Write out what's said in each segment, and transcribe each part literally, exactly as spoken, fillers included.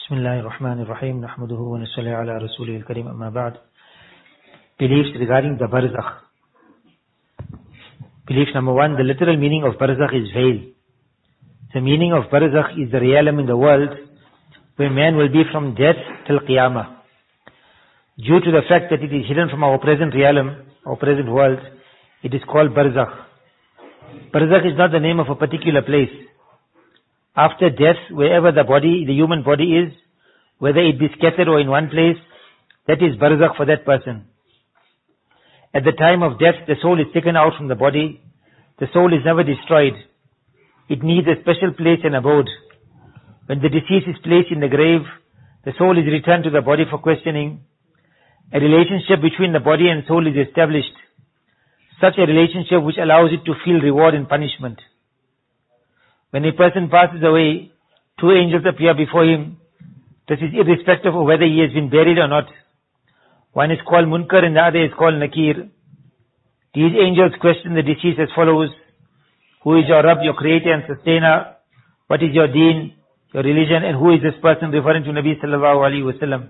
Bismillahir Rahmanir Rahim. Nahmaduhu wa nusalli ala Rasulihil Kareem. Amma ba'd. Beliefs regarding the barzakh. Belief number one, the literal meaning of barzakh is veil. The meaning of barzakh is the realm in the world where man will be from death till qiyamah. Due to the fact that it is hidden from our present realm, our present world, it is called barzakh. Barzakh is not the name of a particular place. After death, wherever the body, the human body is, whether it be scattered or in one place, that is barzakh for that person. At the time of death, the soul is taken out from the body. The soul is never destroyed. It needs a special place and abode. When the deceased is placed in the grave, the soul is returned to the body for questioning. A relationship between the body and soul is established. Such a relationship which allows it to feel reward and punishment. When a person passes away, two angels appear before him. This is irrespective of whether he has been buried or not. One is called Munkar and the other is called Nakir. These angels question the deceased as follows: who is your Rabb, your creator and sustainer? What is your deen, your religion, and who is this person, referring to Nabi sallallahu alaihi wasallam?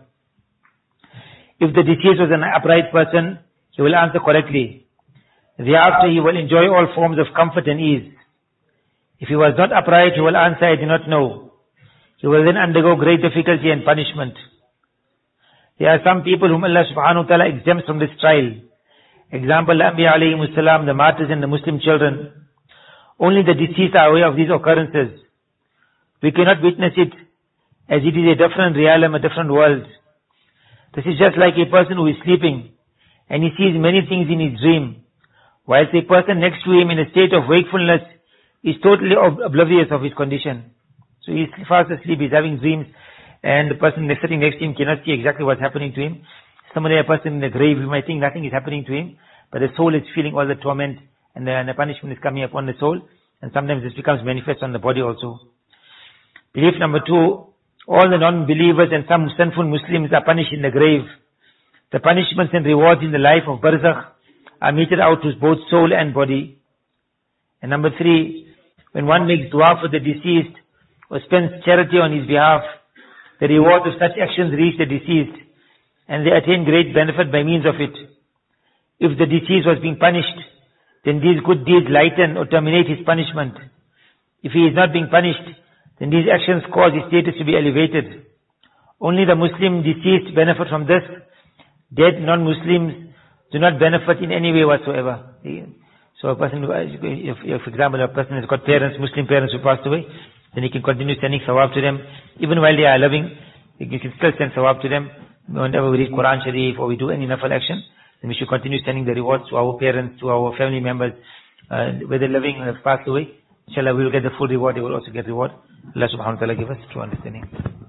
If the deceased was an upright person, he will answer correctly. Thereafter he will enjoy all forms of comfort and ease. If he was not upright, he will answer, I do not know. He will then undergo great difficulty and punishment. There are some people whom Allah subhanahu wa ta'ala exempts from this trial. Example, Anbiya alayhimus salam, the martyrs and the Muslim children. Only the deceased are aware of these occurrences. We cannot witness it as it is a different realm, a different world. This is just like a person who is sleeping and he sees many things in his dream, whilst a person next to him in a state of wakefulness is totally oblivious of his condition. So he is fast asleep, he is having dreams, and the person sitting next to him cannot see exactly what's happening to him. Somebody, a person in the grave, you might think nothing is happening to him, but the soul is feeling all the torment, and the, and the punishment is coming upon the soul, and sometimes this becomes manifest on the body also. Belief number two, all the non-believers and some sinful Muslims are punished in the grave. The punishments and rewards in the life of barzakh are meted out to both soul and body. And number three, when one makes dua for the deceased or spends charity on his behalf, the reward of such actions reach the deceased and they attain great benefit by means of it. If the deceased was being punished, then these good deeds lighten or terminate his punishment. If he is not being punished, then these actions cause his status to be elevated. Only the Muslim deceased benefit from this. Dead non-Muslims do not benefit in any way whatsoever. So a person, if, if for example a person has got parents, Muslim parents who passed away, then he can continue sending sawab to them. Even while they are living, he can still send sawab to them. Whenever we read Quran Sharif or we do any nafal action, then we should continue sending the rewards to our parents, to our family members, uh, whether living or have passed away. Inshallah, we will get the full reward, they will also get reward. Allah subhanahu wa ta'ala give us true understanding.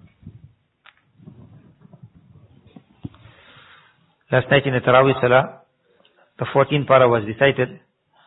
Last night in the Taraweeh Salah, the fourteenth para was recited.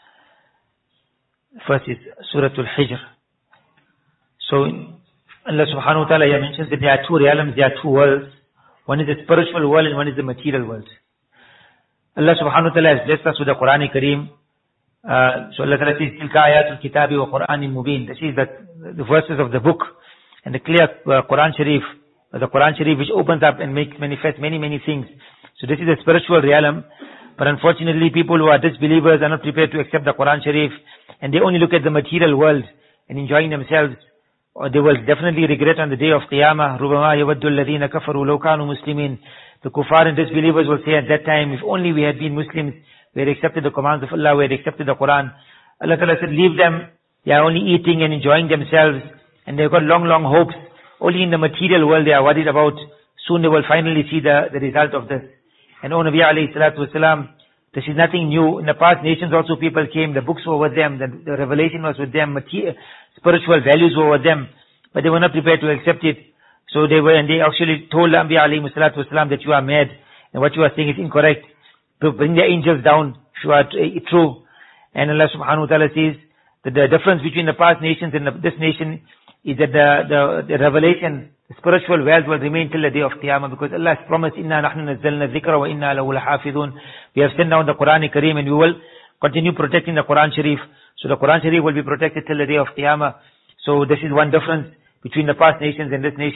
First is Surah Al-Hijr. So Allah subhanahu wa ta'ala mentions that there are two realms, there are two worlds. One is the spiritual world and one is the material world. Allah subhanahu wa ta'ala has blessed us with the Quran Kareem. Uh, so Allah ta'ala says, Tilka ayatul kitabi wa Qur'anin mubin. This is the, the verses of the book and the clear uh, Quran Sharif, uh, the Quran Sharif which opens up and makes manifest many, many things. So this is the spiritual realm. But unfortunately, people who are disbelievers are not prepared to accept the Quran Sharif, and they only look at the material world and enjoying themselves, or they will definitely regret on the day of Qiyamah. رُبَمَا يَوَدُّ الَّذِينَ كَفَرُوا لَوْ كَانُوا مُسْلِمِينَ. The kuffar and disbelievers will say at that time, if only we had been Muslims, we had accepted the commands of Allah, we had accepted the Quran. Allah Ta'ala said, leave them, they are only eating and enjoying themselves, and they've got long, long hopes. Only in the material world they are worried about. Soon they will finally see the, the result of this. And O Nabi alayhi salatu wasalam, this is nothing new. In the past nations also people came, the books were with them, the, the revelation was with them, material, spiritual values were with them, but they were not prepared to accept it. So they were, and they actually told Anbiya alayhi salatu wasalam that you are mad, and what you are saying is incorrect. To bring the angels down, if you are true. And Allah subhanahu wa ta'ala says that the difference between the past nations and the, this nation is that the, the, the revelation, the spiritual wealth will remain till the day of Qiyamah, because Allah has promised, Inna nahnu nazzalna dhikra wa inna lahu lahafidhun. We have sent down the Quran Kareem and we will continue protecting the Quran Sharif. So the Quran Sharif will be protected till the day of Qiyamah. So this is one difference between the past nations and this nation,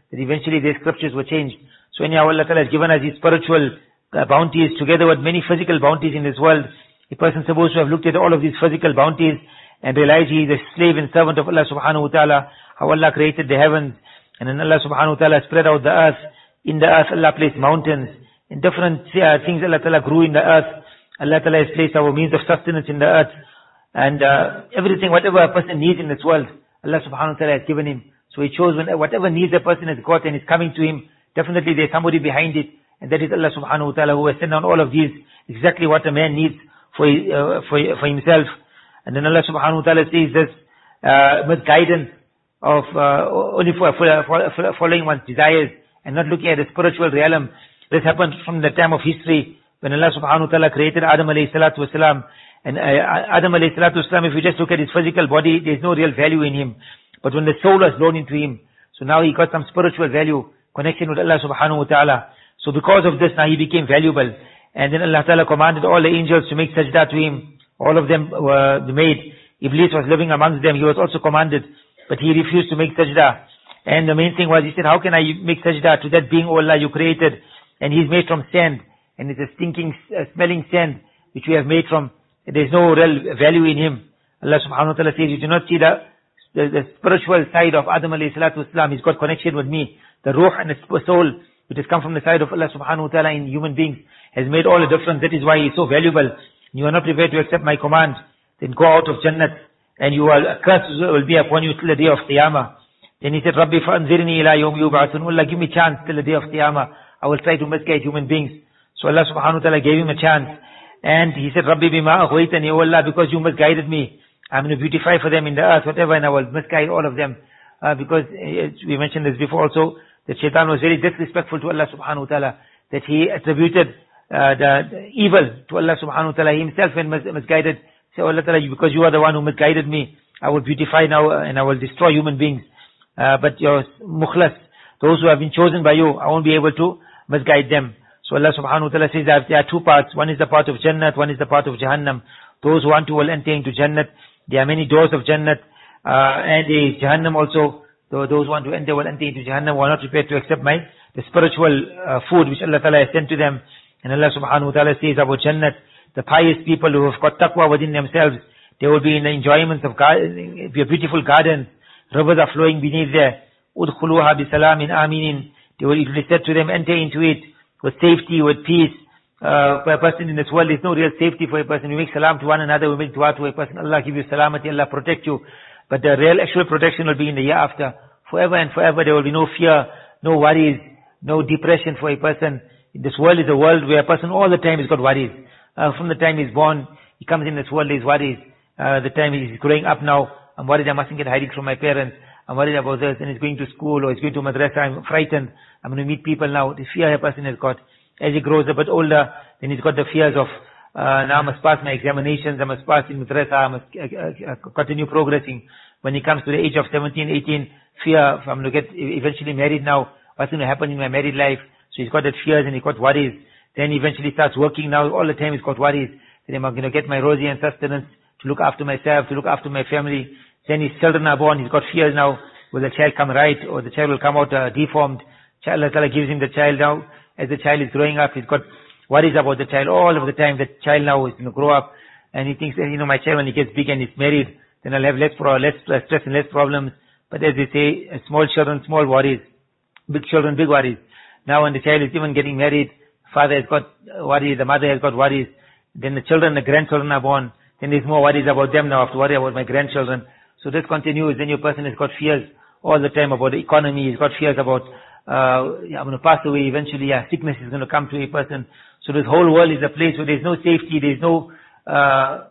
that eventually their scriptures were changed. So anyhow, Allah Ta'ala has given us these spiritual uh, bounties together with many physical bounties in this world. A person is supposed to have looked at all of these physical bounties and realized he is a slave and servant of Allah subhanahu wa ta'ala, how Allah created the heavens, and then Allah subhanahu wa ta'ala spread out the earth. In the earth Allah placed mountains, and different uh, things Allah Ta'ala grew in the earth. Allah Ta'ala has placed our means of sustenance in the earth, and uh, everything, whatever a person needs in this world, Allah subhanahu wa ta'ala has given him. So he chose when, whatever needs a person has got and is coming to him, definitely there's somebody behind it, and that is Allah subhanahu wa ta'ala who has sent down all of these, exactly what a man needs for, uh, for, for himself. And then Allah subhanahu wa ta'ala says this, uh, with guidance of, uh, only for, for, for, for following one's desires and not looking at the spiritual realm. This happened from the time of history when Allah subhanahu wa ta'ala created Adam alayhi salatu wasalam. And uh, Adam alayhi salatu wasalam, if you just look at his physical body, there's no real value in him. But when the soul was blown into him, so now he got some spiritual value, connection with Allah subhanahu wa ta'ala. So because of this, now he became valuable. And then Allah ta'ala commanded all the angels to make sajda to him. All of them were made. Iblis was living amongst them. He was also commanded, but he refused to make sajda. And the main thing was, he said, how can I make sajda to that being, O Allah, you created? And he's made from sand. And it's a stinking, uh, smelling sand, which we have made from, there's no real value in him. Allah subhanahu wa ta'ala says, you do not see the, the, the spiritual side of Adam alayhi salatu wasalam. He's got connection with me. The ruh and the soul, which has come from the side of Allah subhanahu wa ta'ala in human beings, has made all the difference. That is why he's so valuable. You are not prepared to accept my command, then go out of Jannat, and you will, a curse will be upon you till the day of Qiyamah. Then he said, Rabbi fa'anzirni ila yawm yub'athun. Allah, give me chance till the day of Qiyamah. I will try to misguide human beings. So Allah subhanahu wa ta'ala gave him a chance. And he said, Rabbi bima aghwaytani, O Allah, because you misguided me, I'm going to beautify for them in the earth, whatever, and I will misguide all of them. Uh, because, uh, we mentioned this before also, that Shaitan was very disrespectful to Allah subhanahu wa ta'ala, that he attributed uh, the, the evil to Allah subhanahu wa ta'ala. He himself, when mis- misguided, say, oh Allah ta'ala, because you are the one who misguided me, I will beautify now uh, and I will destroy human beings. Uh, but your mukhlas, those who have been chosen by you, I won't be able to misguide them. So Allah subhanahu wa ta'ala says that there are two parts. One is the part of Jannat, one is the part of Jahannam. Those who want to will enter into Jannat. There are many doors of Jannat, uh, and a Jahannam also. Those who want to enter will enter into Jahannam, who are not prepared to accept my, the spiritual uh, food which Allah ta'ala has sent to them. And Allah subhanahu wa ta'ala says about Jannat, the pious people who have got taqwa within themselves, they will be in the enjoyments of garden, beautiful gardens, rivers are flowing beneath there. Udkhuluha bisalamin aminin. They will, it will be said to them, enter into it with safety, with peace. Uh, for a person in this world, there's no real safety for a person. We make salam to one another, we make dua to a person. Allah give you salamati, Allah protect you. But the real actual protection will be in the year after. Forever and forever there will be no fear, no worries, no depression for a person. This world is a world where a person all the time has got worries. Uh, from the time he's born, he comes in this world, there's worries. Uh, the time he's growing up now, I'm worried I mustn't get hiding from my parents. I'm worried about this, and he's going to school or he's going to madrasa, I'm frightened. I'm going to meet people now. The fear a person has got. As he grows a bit older, then he's got the fears of, uh, now I must pass my examinations, I must pass in madrasa, I must uh, uh, continue progressing. When he comes to the age of seventeen, eighteen, fear, I'm going to get eventually married now, what's going to happen in my married life? So he's got that fears and he's got worries. Then eventually starts working now, all the time he's got worries. Then am I going to get my rosy and sustenance to look after myself, to look after my family? Then his children are born, he's got fears now, will the child come right or the child will come out uh, deformed? Allah Ta'ala gives him the child now. As the child is growing up, he's got worries about the child all of the time. The child now is going to grow up and he thinks, you know, my child when he gets big and is married, then I'll have less, pro- less stress and less problems. But as they say, small children, small worries. Big children, big worries. Now when the child is even getting married, father has got worries, the mother has got worries. Then the children, the grandchildren are born. Then there's more worries about them now. I have to worry about my grandchildren. So this continues. Then your person has got fears all the time about the economy. He's got fears about, uh, yeah, I'm going to pass away eventually. Yeah, sickness is going to come to a person. So this whole world is a place where there's no safety. There's no, uh,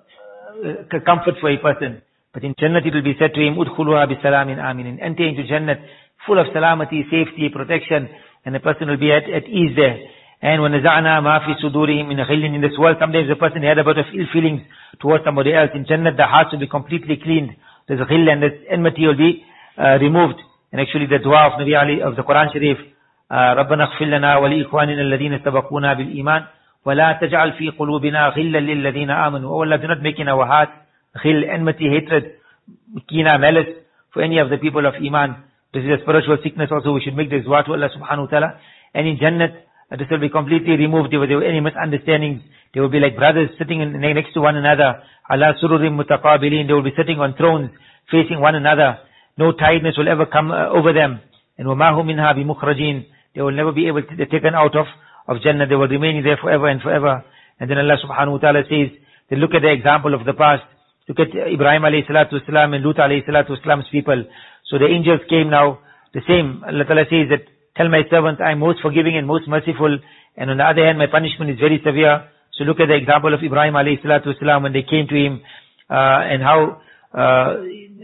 comfort for a person. But in Jannat it will be said to him, Udkhuluha bisalamin aminin. Enter into Jannat full of salamati, safety, protection, and the person will be at, at ease there. And when naza'na ma fi sudurihim min ghillin, in this world, sometimes the person had a bit of ill feelings towards somebody else. In Jannat the hearts will be completely cleaned. There's ghill and this enmity will be uh, removed. And actually the dua of Nabi Ali, of the Quran Sharif, رَبَّنَا اغْفِرْ لَنَا وَلِإِخْوَانِنَا الَّذِينَ سَبَقُونَا بِالْإِيمَانِ وَلَا تَجْعَلْ فِي قُلُوبِنَا غِلًّا لِلَّذِينَ آمَنُوا. Oh Allah, do not make in our hearts ghil, enmity, hatred, kina, malice for any of the people of Iman. This is a spiritual sickness also. We should make this dua to Allah subhanahu wa ta'ala. And in Jannat, uh, this will be completely removed. If there were any misunderstandings, they will be like brothers sitting in, next to one another. Ala sururim mutaqabilin. They will be sitting on thrones, facing one another. No tiredness will ever come uh, over them. And وَمَا هُمْ مِنْهَا بِمُخْرَجِينَ. They will never be able to be taken out of, of Jannah. They will remain there forever and forever. And then Allah subhanahu wa ta'ala says, they look at the example of the past. Look at Ibrahim alayhi salatu wasalam and Lut alayhi salatu wasalam's people. So the angels came now, the same. Allah ta'ala says that, tell my servant, I am most forgiving and most merciful. And on the other hand, my punishment is very severe. So look at the example of Ibrahim alayhi salatu wasalam when they came to him, uh, and how, uh,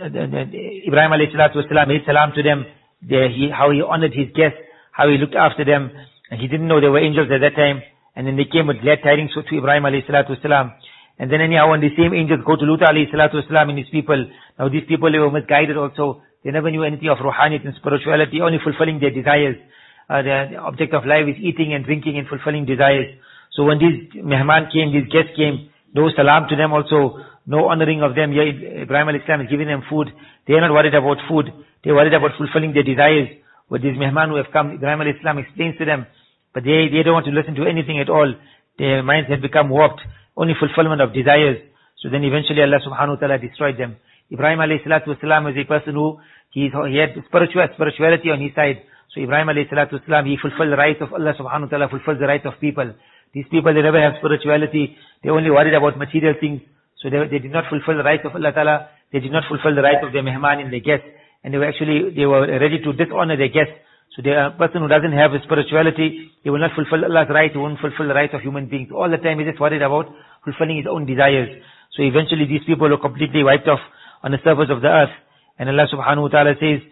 Ibrahim alayhi salatu wasalam made salam to them. They, he, how he honored his guests, how he looked after them. And he didn't know there were angels at that time. And then they came with glad tidings to Ibrahim alayhi salatu wasalam. And then anyhow, when the same angels go to Lut alayhi salatu wasalam and his people, now these people, they were misguided also. They never knew anything of ruhaniyat and spirituality, only fulfilling their desires. Uh, the object of life is eating and drinking and fulfilling desires. So when these mehman came, these guests came, no salam to them also, no honoring of them. Yeah, Ibrahim alayhi salam is giving them food. They are not worried about food. They are worried about fulfilling their desires. With these mehman who have come, Ibrahim alayhi salam explains to them, but they, they don't want to listen to anything at all. Their minds have become warped. Only fulfillment of desires. So then eventually Allah subhanahu wa ta'ala destroyed them. Ibrahim alayhi salatu wasalam was a person who, he, he had spiritual, spirituality on his side. So Ibrahim alayhi salatu wasalam, he fulfilled the rights of Allah subhanahu wa ta'ala, fulfills the rights of people. These people, they never have spirituality. They only worried about material things. So they, they did not fulfill the rights of Allah ta'ala. They did not fulfill the rights of their mehman and their guests. And they were actually, they were ready to dishonor their guests. So the person who doesn't have a spirituality, he will not fulfill Allah's rights, he won't fulfill the rights of human beings. All the time he's just worried about fulfilling his own desires. So eventually these people were completely wiped off on the surface of the earth. And Allah subhanahu wa ta'ala says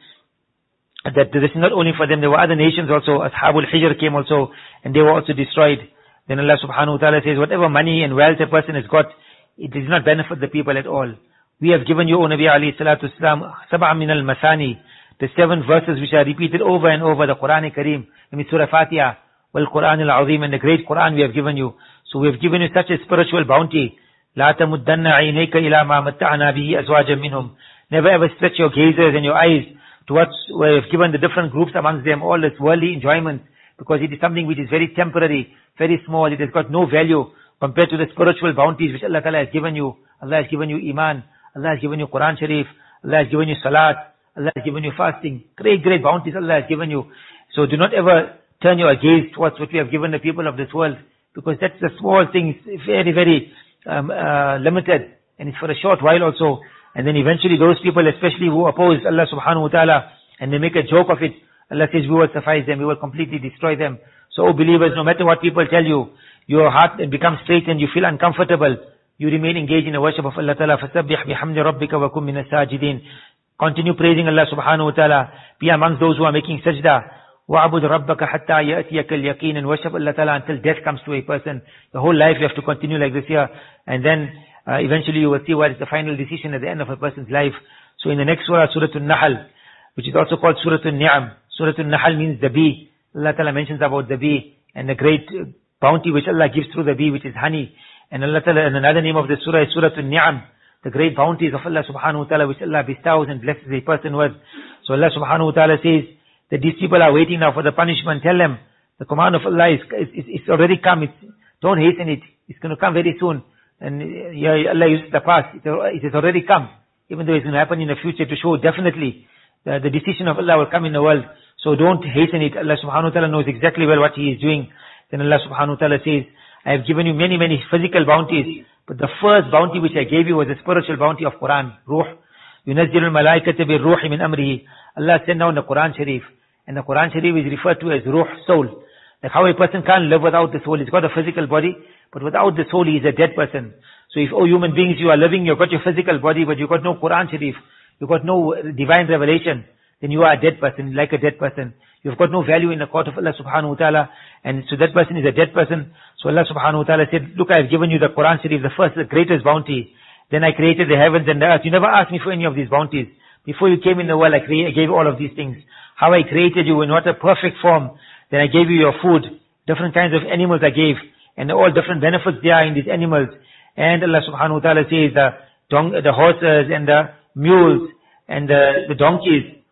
that this is not only for them, there were other nations also. Ashabul Hijr came also, and they were also destroyed. Then Allah subhanahu wa ta'ala says, whatever money and wealth a person has got, it does not benefit the people at all. We have given you, O Nabi alayhi salatu wasalam, sab'a min al-masani, the seven verses which are repeated over and over, the Quran Kareem, in Surah Fatiha, wal Quran al-Azim, and the great Quran we have given you. So we have given you such a spiritual bounty. La tamuddanna aynayka ila ma matta'na bihi azwajan minhum. Never ever stretch your gazes and your eyes towards where we have given the different groups amongst them all this worldly enjoyment, because it is something which is very temporary, very small. It has got no value compared to the spiritual bounties which Allah Ta'ala has given you. Allah has given you Iman. Allah has given you Quran Sharif. Allah has given you Salat. Allah has given you fasting. Great, great bounties Allah has given you. So do not ever turn your gaze towards what we have given the people of this world, because that's the small thing. It's very, very um, uh, limited, and it's for a short while also. And then eventually those people, especially who oppose Allah subhanahu wa ta'ala, and they make a joke of it, Allah says we will suffice them, we will completely destroy them. So, O believers, no matter what people tell you, your heart becomes straightened, you feel uncomfortable, you remain engaged in the worship of Allah Ta'ala. فَسَبِّحْ بِحَمْدِ رَبِّكَ وَكُمْ مِنَ السَّاجِدِينَ. Continue praising Allah subhanahu wa ta'ala. Be amongst those who are making sajda. وَعَبُدْ رَبَّكَ حَتَّى يَأْتِيَكَ الْيَقِينَ. And worship Allah Ta'ala until death comes to a person. The whole life you have to continue like this here. And then uh, eventually you will see what is the final decision at the end of a person's life. So in the next surah, Surah An-Nahl, which is also called Surah An-Ni'am. Surah An-Nahl means the bee. Allah Ta'ala mentions about the bee and the great bounty which Allah gives through the bee, which is honey. And Allah Ta'ala, and another name of the surah is Surah An-Ni'am, the great bounties of Allah subhanahu wa ta'ala which Allah bestows and blesses a person with. So Allah subhanahu wa ta'ala says that these people are waiting now for the punishment. Tell them, the command of Allah is, is, is already come. It's, don't hasten it. It's going to come very soon. And yeah, Allah uses the past. It, it has already come. Even though it's going to happen in the future to show definitely the, the decision of Allah will come in the world. So don't hasten it. Allah subhanahu wa ta'ala knows exactly well what He is doing. Then Allah subhanahu wa ta'ala says, I have given you many, many physical bounties, but the first bounty which I gave you was the spiritual bounty of Quran, Ruh. يُنَزِّلُ الْمَلَائِكَةَ بِالْرُوحِ مِنْ أَمْرِهِ. Allah sent down the Quran Sharif. And the Quran Sharif is referred to as Ruh, soul. Like how a person can't live without the soul. He's got a physical body, but without the soul he is a dead person. So if, oh human beings, you are living, you've got your physical body, but you've got no Quran Sharif, you've got no divine revelation, then you are a dead person, like a dead person. You've got no value in the court of Allah subhanahu wa ta'ala, and so that person is a dead person. So Allah subhanahu wa ta'ala said, look, I have given you the Quran Sharif, the first, the greatest bounty. Then I created the heavens and the earth. You never asked me for any of these bounties. Before you came in the world, I, create, I gave you all of these things. How I created you in what a perfect form. Then I gave you your food. Different kinds of animals I gave. And all different benefits there are in these animals. And Allah subhanahu wa ta'ala says the, don- the horses and the mules and the, the donkeys,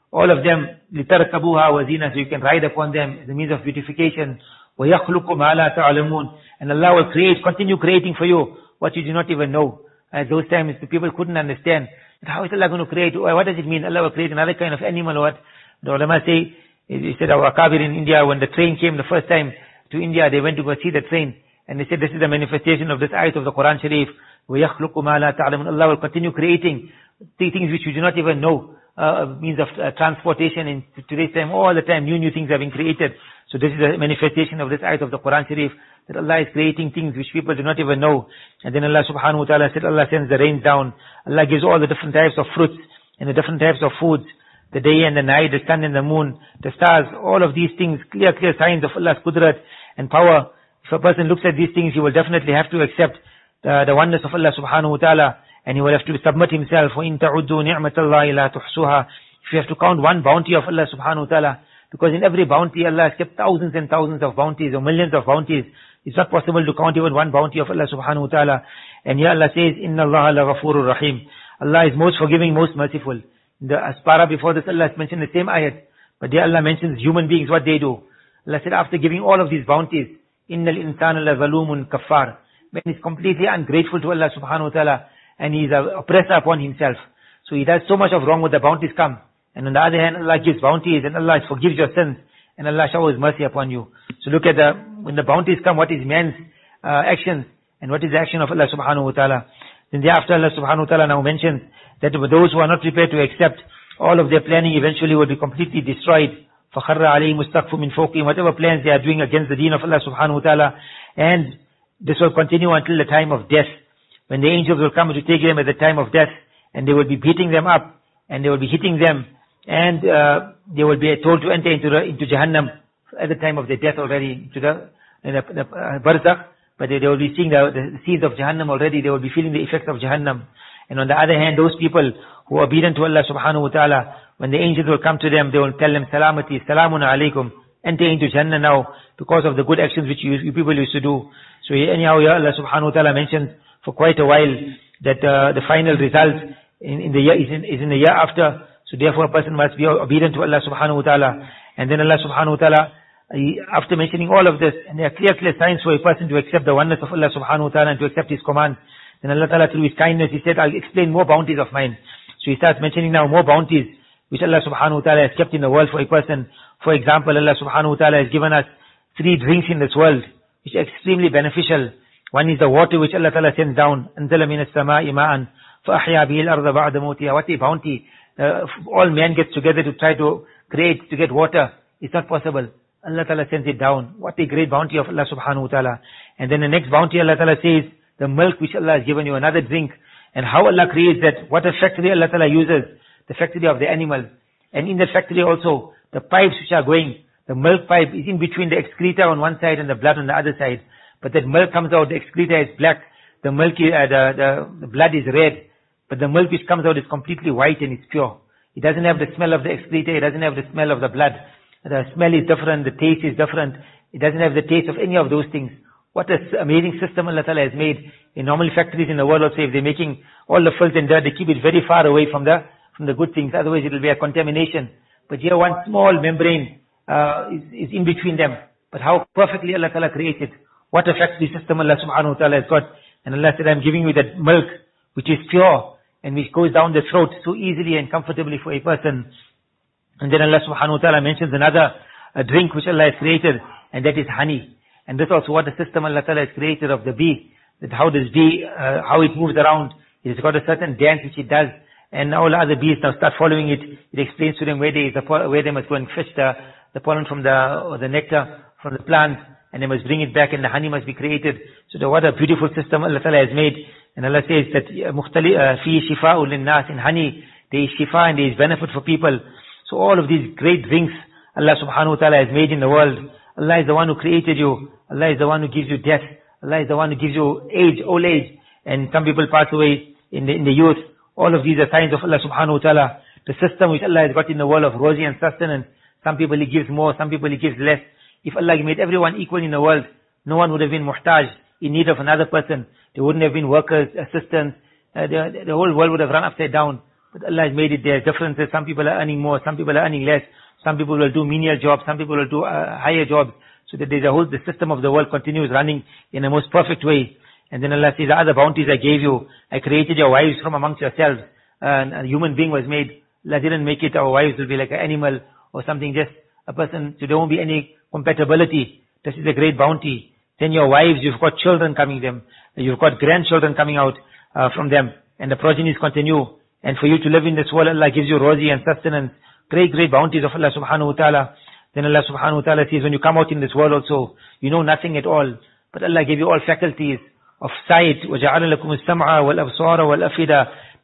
All of them, لِتَرْكَبُوهَا وَزِينَةً, so you can ride upon them as a means of beautification. وَيَخْلُقُ مَا لَا تَعْلَمُونَ, and Allah will create, continue creating for you what you do not even know. At those times, the people couldn't understand. How is Allah going to create? What does it mean? Allah will create another kind of animal or what? The ulama say, he said our Akabir in India, when the train came the first time to India, they went to go see the train. And they said, this is the manifestation of this ayat of the Quran Sharif. وَيَخْلُقُ مَا لَا تَعْلَمُونَ, Allah will continue creating things which you do not even know. Uh, means of uh, transportation in today's time, all the time, new, new things have been created. So this is a manifestation of this ayat of the Quran Sharif, that Allah is creating things which people do not even know. And then Allah subhanahu wa ta'ala said, Allah sends the rain down. Allah gives all the different types of fruits and the different types of foods, the day and the night, the sun and the moon, the stars, all of these things, clear, clear signs of Allah's qudrat and power. If a person looks at these things, he will definitely have to accept the, the oneness of Allah subhanahu wa ta'ala, and he will have to submit himself. وَإِن تَعُدُّوا نِعْمَةَ اللَّهِ لَا تُحْصُوهَا, if you have to count one bounty of Allah subhanahu wa ta'ala, because in every bounty Allah has kept thousands and thousands of bounties or millions of bounties. It's not possible to count even one bounty of Allah subhanahu wa ta'ala. And here Allah says, إِنَّ اللَّهَ لَغَفُورٌ رَحِيمٌ, Allah is most forgiving, most merciful. In the Aspara before this, Allah has mentioned the same ayat, but there Allah mentions human beings, what they do. Allah said, after giving all of these bounties, إِنَّ الْإِنسَانَ لَظَلُومٌ كَفَّارٌ, man is completely ungrateful to Allah subhanahu wa ta'ala, and he is an oppressor upon himself. So he does so much of wrong when the bounties come. And on the other hand, Allah gives bounties, and Allah forgives your sins, and Allah showers mercy upon you. So look at the, when the bounties come, what is man's uh, actions, and what is the action of Allah subhanahu wa ta'ala. Then thereafter Allah subhanahu wa ta'ala now mentions that those who are not prepared to accept, all of their planning eventually will be completely destroyed. فَخَرَّ عَلَيْهِمُ السَّقْفُ مِنْ فَوْقِهِمْ, whatever plans they are doing against the deen of Allah subhanahu wa ta'ala. And this will continue until the time of death, when the angels will come to take them at the time of death, and they will be beating them up, and they will be hitting them, and uh, they will be told to enter into the, into Jahannam at the time of their death already, into the, in the, the uh, barzakh, but they, they will be seeing the, the seeds of Jahannam already, they will be feeling the effects of Jahannam. And on the other hand, those people who are obedient to Allah subhanahu wa ta'ala, when the angels will come to them, they will tell them, Salamati, Salamun alaykum, enter into Jannah now, because of the good actions which you, you people used to do. So anyhow, yeah, Allah subhanahu wa ta'ala mentions for quite a while that uh, the final result in, in the year is in, is in the year after. So therefore a person must be obedient to Allah subhanahu wa ta'ala. And then Allah subhanahu wa ta'ala, he, after mentioning all of this, and there are clear, clear signs for a person to accept the oneness of Allah subhanahu wa ta'ala and to accept His commands, then Allah ta'ala through His kindness, He said, I'll explain more bounties of mine. So He starts mentioning now more bounties which Allah subhanahu wa ta'ala has kept in the world for a person. For example, Allah subhanahu wa ta'ala has given us three drinks in this world, which are extremely beneficial. One is the water which Allah ta'ala sends down. أَنزَلَ مِنَ السَّمَاءِ مَاءً فَأَحْيَا بِهِ الْأَرْضَ بَعْدَ مَوْتِهَا. What a bounty. Uh, all men get together to try to create, to get water. It's not possible. Allah ta'ala sends it down. What a great bounty of Allah subhanahu wa ta'ala. And then the next bounty Allah ta'ala says, the milk which Allah has given you, another drink. And how Allah creates that, what a factory Allah ta'ala uses, the factory of the animal. And in that factory also, the pipes which are going, the milk pipe is in between the excreta on one side and the blood on the other side. But that milk comes out, the excreta is black, the milk, uh, the, the, the blood is red, but the milk which comes out is completely white and it's pure. It doesn't have the smell of the excreta, it doesn't have the smell of the blood. The smell is different, the taste is different, it doesn't have the taste of any of those things. What an amazing system Allah Ta'ala has made. In normal factories in the world also, if they're making all the filth and dirt, they keep it very far away from the, from the good things, otherwise it will be a contamination. But here one small membrane uh, is, is in between them. But how perfectly Allah Ta'ala creates it. What a factory system Allah subhanahu wa ta'ala has got. And Allah said, I'm giving you that milk which is pure and which goes down the throat so easily and comfortably for a person. And then Allah subhanahu wa ta'ala mentions another a drink which Allah has created, and that is honey. And this also what the system Allah Ta'ala has created of the bee. That how this bee, uh, how it moves around. It has got a certain dance which it does. And all the other bees now start following it. It explains to them where they, the, where they must go and fetch the, the pollen from the, or the nectar from the plant. And they must bring it back and the honey must be created. So the, what a beautiful system Allah Ta'ala has made. And Allah says that, فِي شِفَاءٌ لِلنَّاسِ, in honey, there is shifa and there is benefit for people. So all of these great drinks Allah subhanahu wa ta'ala has made in the world. Allah is the one who created you. Allah is the one who gives you death. Allah is the one who gives you age, old age. And some people pass away in the, in the youth. All of these are signs of Allah subhanahu wa ta'ala. The system which Allah has got in the world of rosy and sustenance. Some people He gives more, some people He gives less. If Allah made everyone equal in the world, no one would have been muhtaj, in need of another person. There wouldn't have been workers, assistants. Uh, the, the whole world would have run upside down. But Allah has made it there. Differences. Some people are earning more, some people are earning less. Some people will do menial jobs, some people will do uh, higher jobs. So that there's a whole, the system of the world continues running in a most perfect way. And then Allah says, the other bounties I gave you, I created your wives from amongst yourselves. Uh, a human being was made. Allah didn't make it our wives will be like an animal or something, just a person, so there won't be any compatibility. This is a great bounty. Then your wives, you've got children coming them, you've got grandchildren coming out uh, from them, and the progenies continue. And for you to live in this world, Allah gives you rosy and sustenance, great, great bounties of Allah subhanahu wa ta'ala. Then Allah subhanahu wa ta'ala says, when you come out in this world also, you know nothing at all, but Allah gave you all faculties of sight, وَجَعَلَ لَكُمُ السَّمْعَ وَالْأَبْصَارَ وَالْأَفِدَةَ,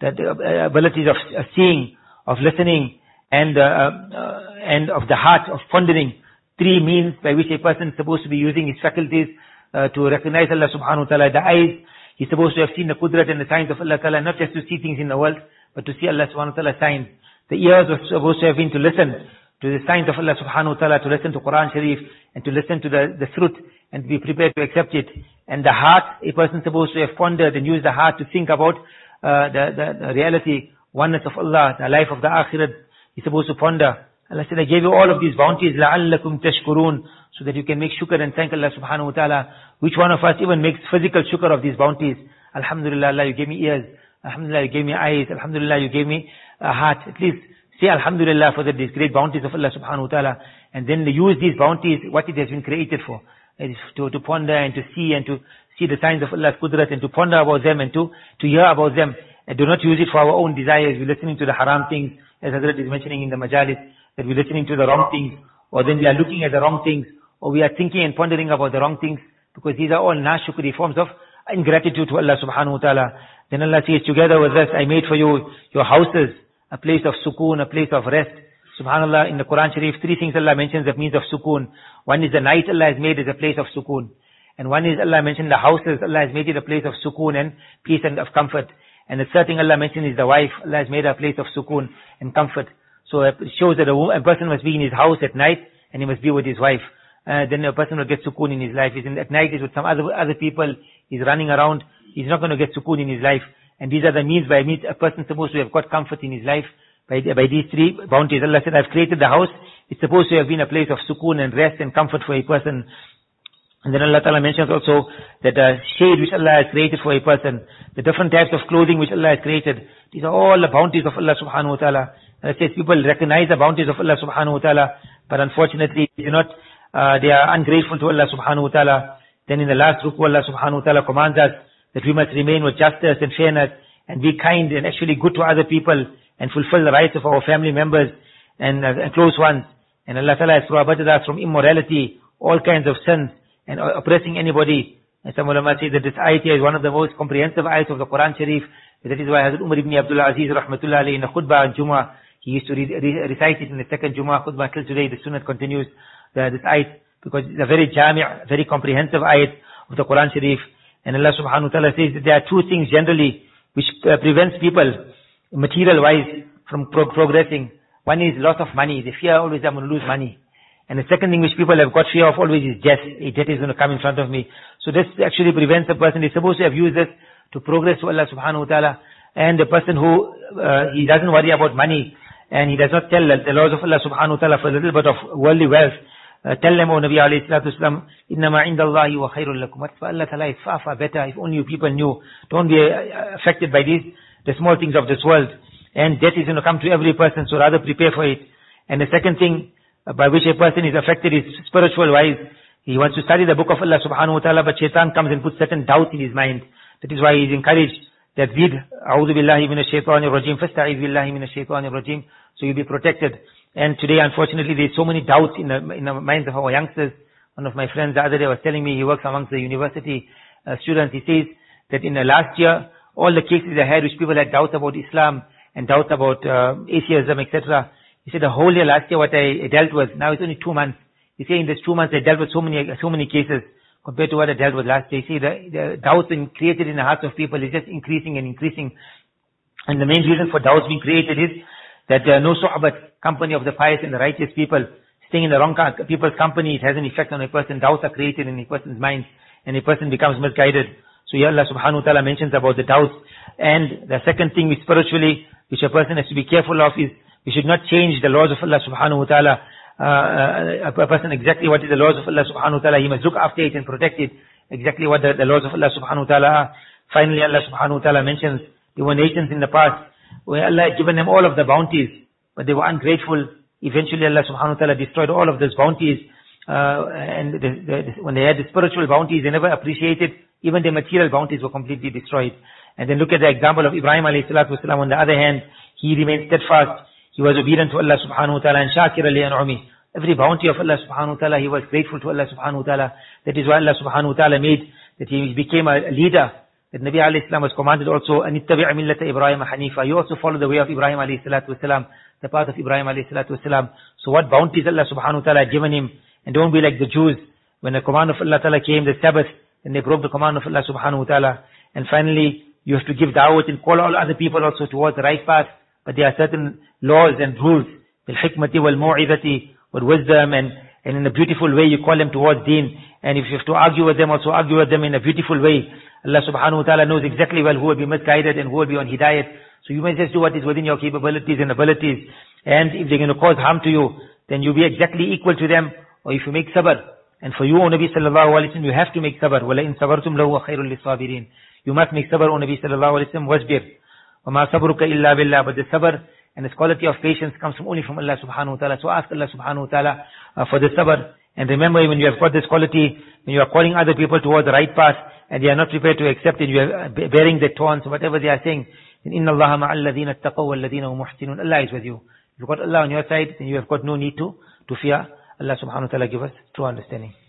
the abilities of seeing, of listening, and uh, uh, and of the heart, of pondering. Three means by which a person is supposed to be using his faculties uh, to recognize Allah subhanahu wa ta'ala. The eyes, he's supposed to have seen the qudrat and the signs of Allah ta'ala, not just to see things in the world, but to see Allah subhanahu wa ta'ala signs. The ears are supposed to have been to listen to the signs of Allah subhanahu wa ta'ala, to listen to Quran Sharif, and to listen to the, the truth, and to be prepared to accept it. And the heart, a person is supposed to have pondered and used the heart to think about uh, the, the, the reality, oneness of Allah, the life of the akhirat. He's supposed to ponder. Allah said, I gave you all of these bounties, لَعَلَّكُمْ تَشْكُرُونَ, so that you can make shukr and thank Allah subhanahu wa ta'ala. Which one of us even makes physical shukr of these bounties? Alhamdulillah, Allah, you gave me ears. Alhamdulillah, you gave me eyes. Alhamdulillah, you gave me a heart. At least say Alhamdulillah for the, these great bounties of Allah subhanahu wa ta'ala. And then use these bounties, what it has been created for. It is to, to ponder and to see and to see the signs of Allah's qudrat and to ponder about them and to, to hear about them. And do not use it for our own desires. We're listening to the haram things, as Hazrat is mentioning in the majalis, that we're listening to the wrong things, or then we are looking at the wrong things, or we are thinking and pondering about the wrong things, because these are all nashukri, forms of ingratitude to Allah subhanahu wa ta'ala. Then Allah says, together with this, I made for you your houses, a place of sukoon, a place of rest. Subhanallah, in the Quran Sharif, three things Allah mentions that means of sukoon. One is the night Allah has made as a place of sukoon. And one is Allah mentioned the houses, Allah has made it a place of sukoon and peace and of comfort. And the third thing Allah mentioned is the wife, Allah has made a place of sukoon and comfort. So it shows that a, a person must be in his house at night and he must be with his wife. Uh, then a person will get sukoon in his life. He's in, at night he's with some other other people, he's running around, he's not going to get sukoon in his life. And these are the means by which a person is supposed to have got comfort in his life. By, by these three bounties, Allah said, I've created the house. It's supposed to have been a place of sukoon and rest and comfort for a person. And then Allah Ta'ala mentions also that the shade which Allah has created for a person, the different types of clothing which Allah has created, these are all the bounties of Allah Subhanahu wa Ta'ala. And it says people recognize the bounties of Allah Subhanahu wa Ta'ala, but unfortunately they do not, uh, they are ungrateful to Allah Subhanahu wa Ta'ala. Then in the last ruku, Allah Subhanahu wa Ta'ala commands us that we must remain with justice and fairness and be kind and actually good to other people and fulfill the rights of our family members and, uh, and close ones. And Allah Ta'ala has prohibited us from immorality, all kinds of sins, and oppressing anybody. And some ulama say that this ayat here is one of the most comprehensive ayats of the Quran Sharif. That is why Hazrat Umar ibn Abdullah Aziz rahmatullah alayhi in the khutbah on Jummah, he used to re- re- recite it in the second Jummah khutbah till today. The sunnah continues the, this ayat because it's a very jami', very comprehensive ayat of the Quran Sharif. And Allah subhanahu wa ta'ala says that there are two things generally which uh, prevents people material wise from pro- progressing. One is loss of money. They fear always I'm going to lose money. And the second thing which people have got fear of always is death. A death is going to come in front of me. So this actually prevents a person. He's supposed to have used this to progress to Allah subhanahu wa ta'ala. And the person who, uh, he doesn't worry about money and he does not tell the laws of Allah subhanahu wa ta'ala for a little bit of worldly wealth. Uh, tell them, O Nabi alayhi salatu wasalam, innama indallahi wa khairul lakum. What's for Allah ta'ala is far, far better. If only you people knew. Don't be uh, affected by these, the small things of this world. And death is going to come to every person, so rather prepare for it. And the second thing, by which a person is affected is spiritual wise. He wants to study the book of Allah subhanahu wa ta'ala, but shaitan comes and puts certain doubt in his mind. That is why he is encouraged that read, A'udhu billahi minash shaitanir rajim, fasta'iz billahi minash shaitanir rajim, so you'll be protected. And today, unfortunately, there's so many doubts in the, in the minds of our youngsters. One of my friends the other day was telling me, he works amongst the university uh, students. He says that in the last year, all the cases they had which people had doubts about Islam and doubts about uh, atheism, et cetera, he said the whole year last year what I dealt with, now it's only two months. He said in this two months I dealt with so many, so many cases compared to what I dealt with last year. He said the, the doubts being created in the hearts of people is just increasing and increasing. And the main reason for doubts being created is that uh, no sohbat, company of the pious and the righteous people, staying in the wrong people's company, it has an effect on a person. Doubts are created in a person's mind and a person becomes misguided. So here Allah subhanahu wa ta'ala mentions about the doubts. And the second thing is spiritually, which a person has to be careful of is, we should not change the laws of Allah subhanahu wa ta'ala. Uh, a person exactly what is the laws of Allah subhanahu wa ta'ala, he must look after it and protect it, exactly what the, the laws of Allah subhanahu wa ta'ala are. Finally, Allah subhanahu wa ta'ala mentions there were nations in the past where Allah had given them all of the bounties, but they were ungrateful. Eventually Allah subhanahu wa ta'ala destroyed all of those bounties, uh, and the, the, when they had the spiritual bounties, they never appreciated. Even the material bounties were completely destroyed. And then look at the example of Ibrahim alayhi salatu wasalam. On the other hand, he remained steadfast. He was obedient to Allah subhanahu wa ta'ala and shakira li an'umi. Every bounty of Allah subhanahu wa ta'ala, he was grateful to Allah subhanahu wa ta'ala. That is why Allah subhanahu wa ta'ala made that he became a leader. That Nabi alayhi salam was commanded also, an ittabi' millata Ibrahim hanifa. You also follow the way of Ibrahim alayhi salatu wasalam, the path of Ibrahim alayhi salatu wasalam. So what bounties Allah subhanahu wa ta'ala had given him. And don't be like the Jews. When the command of Allah ta'ala came, the Sabbath, then they broke the command of Allah subhanahu wa ta'ala. And finally, you have to give da'wat and call all other people also towards the right path. But there are certain laws and rules, bil hikmati wal mu'izati, with wisdom, and, and in a beautiful way you call them towards deen. And if you have to argue with them, also argue with them in a beautiful way. Allah subhanahu wa ta'ala knows exactly well who will be misguided and who will be on hidayat. So you must just do what is within your capabilities and abilities. And if they're going to cause harm to you, then you'll be exactly equal to them. Or if you make sabr, and for you, O Nabi sallallahu alayhi wa sallam, you have to make sabr. وَلَئِن صَبَرْتُمْ لَهُوَ خَيْرٌ لِلصَّابِرِينَ. You must make sabr, O Nabi sallallahu alayhi wa sallam, wasbir. وَمَا صَبْرُكَ إِلَّا بِاللَّهِ. But the sabr and this quality of patience comes from only from Allah subhanahu wa ta'ala. So ask Allah subhanahu wa ta'ala uh, for the sabr. And remember, when you have got this quality, when you are calling other people towards the right path, and they are not prepared to accept it, you are bearing the taunts, whatever they are saying, then إِنَّ اللَّهَ مَعَ الَّذِينَ اتَّقَوْا وَالَّذِينَ هُمْ مُحْسِنُونَ. Allah is with you. If you've got Allah on your side, then you have got no need to, to fear. Allah subhanahu wa ta'ala give us true understanding.